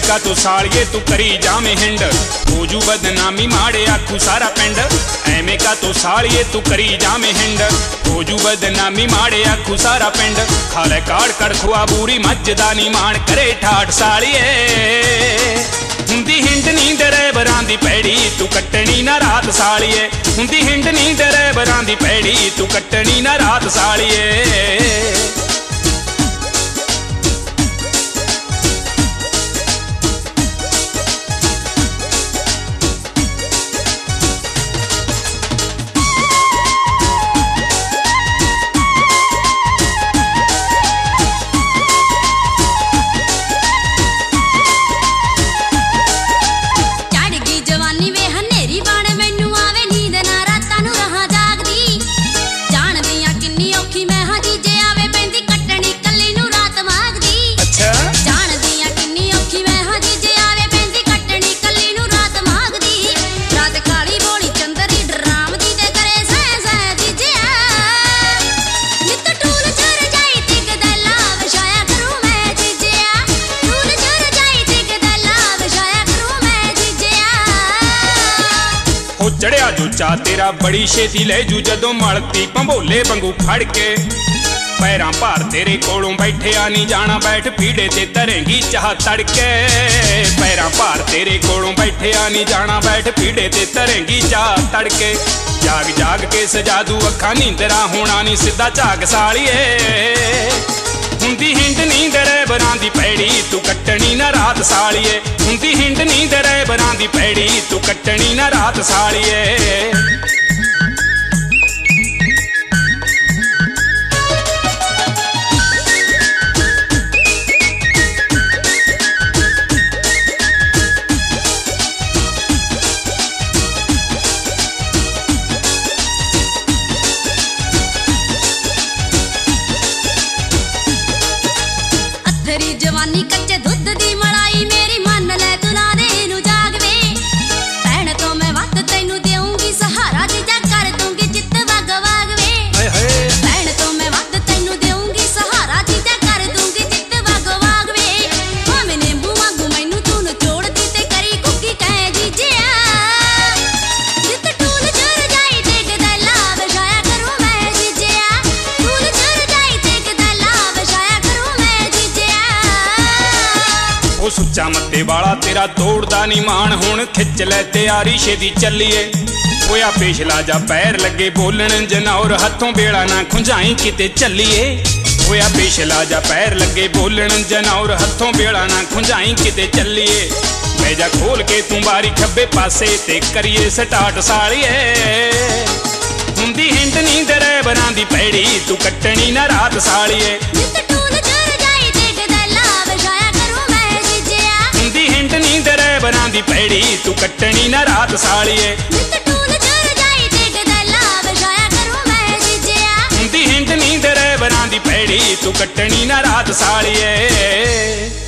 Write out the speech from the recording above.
का तू सालिए तू करी जामे हिंड, होजू बदनामी माड़े आखू सारा पिंड। एवें का तू सालिए तू करी जामे हिंड, होजू बदनामी माड़े आखू सारा पिंड। खाले काड़ कड़खुआ बूरी मज्ज दा नी मान करे ठाठ सालिए। हुंदी हिंड नी ड्राइवरां दी पैड़ी तू कट्टनी ना रात सालिए। हुंदी हिंड नी ड्राइवरां दी पैड़ी तू कट्टनी ना रात सालिए। चढ़िया जो चा तेरा बड़ी छेती ले जू जदों मलती भंबोले वांगू फड़ के। पैरां भार तेरे कोलों बैठे आनी जाना बैठ पीड़े ते धरेंगी चाह तड़के। पैरां भार तेरे कोलों बैठे आनी जाना बैठ पीड़े ते धरेंगी चाह तड़के। जाग जाग के सजा दू अखा नींदरा होना नी सीधा झाग सालिए। हुंदी हिंड नी ड्राइवरां दी पैड़ी तू कट्टनी ना रात सालिए। हुंदी हिंड नी ड्राइवरां दी पैड़ी तू कट्टनी ना रात सालिए। तेरी जवानी कच्चे दुध दी मलाई मेरी मन ले तुला दे नू जाग वे। भैन तो मैं वत तैनू देऊंगी सहारा जीजा कर दूंगी चित वग वाग वे। भैन तो मैं वत तैनू देऊंगी सहारा जीजा कर दूंगी चित वग वाग वे। भावें नींबू वांगू मैनू तू नचोड़दी ते करी कुकी कह जीजिया। जित टूल चुर जाई ते गदला बजाया करूं मैं जीजिया। टूल चुर जाई ते गदला बजाया करूं मैं जीजिया। ओ सुच्चा मत्ते वाला तेरा तोड़दा नी मान हुण खिच लै तैयारी छेदी चलिए। होया पेशला जा पैर लगे बोलन जनौर हथों बेड़ा ना खुंजाई किते चलिए। होया पेशला जा पैर लगे बोलन जनौर हथों बेड़ा ना खुंजाई किते चलिए। मेजा खोल के तू बारी खब्बे पासे ते करिए स्टार्ट सालिए। हुंदी हिंड नी ड्राइवरां दी पैड़ी तू कट्टनी ना रात सालिए। ड्राइवरां दी पैड़ी तू कट्टनी ना रात सालिए। हुंदी हिंड नी ड्राइवरां दी पैड़ी तू कट्टनी ना रात सालिए।